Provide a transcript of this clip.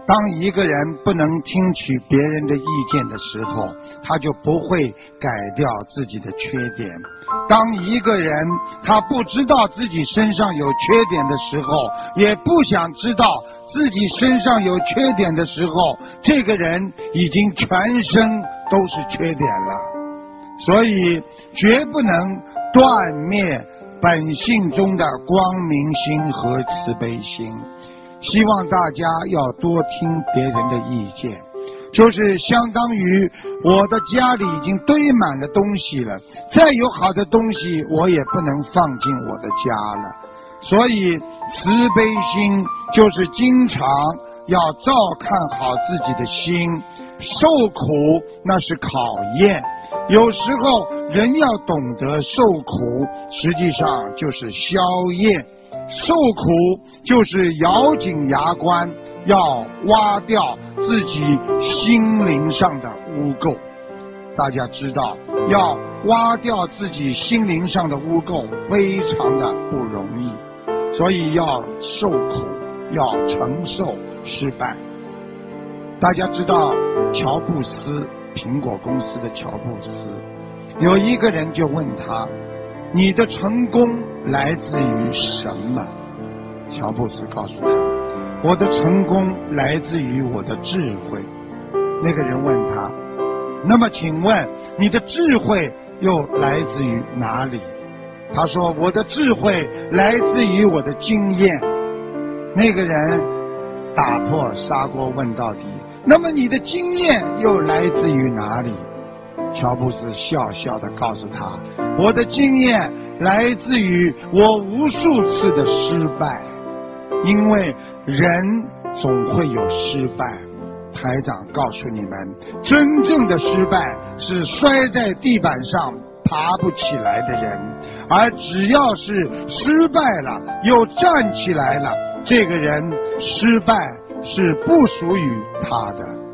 当一个人不能听取别人的意见的时候，他就不会改掉自己的缺点。当一个人他不知道自己身上有缺点的时候，也不想知道自己身上有缺点的时候，这个人已经全身都是缺点了。所以绝不能断灭本性中的光明心和慈悲心。希望大家要多听别人的意见，就是相当于我的家里已经堆满了东西了，再有好的东西我也不能放进我的家了。所以慈悲心就是经常要照看好自己的心。受苦那是考验，有时候人要懂得受苦，实际上就是消业。受苦就是咬紧牙关，要挖掉自己心灵上的污垢。大家知道，要挖掉自己心灵上的污垢非常的不容易，所以要受苦，要承受失败。大家知道乔布斯，苹果公司的乔布斯，有一个人就问他，你的成功来自于什么？乔布斯告诉他，我的成功来自于我的智慧。那个人问他，那么请问你的智慧又来自于哪里？他说，我的智慧来自于我的经验。那个人打破砂锅问到底，那么你的经验又来自于哪里？乔布斯笑笑地告诉他，我的经验来自于我无数次的失败。因为人总会有失败，台长告诉你们，真正的失败是摔在地板上爬不起来的人，而只要是失败了又站起来了，这个人失败是不属于他的。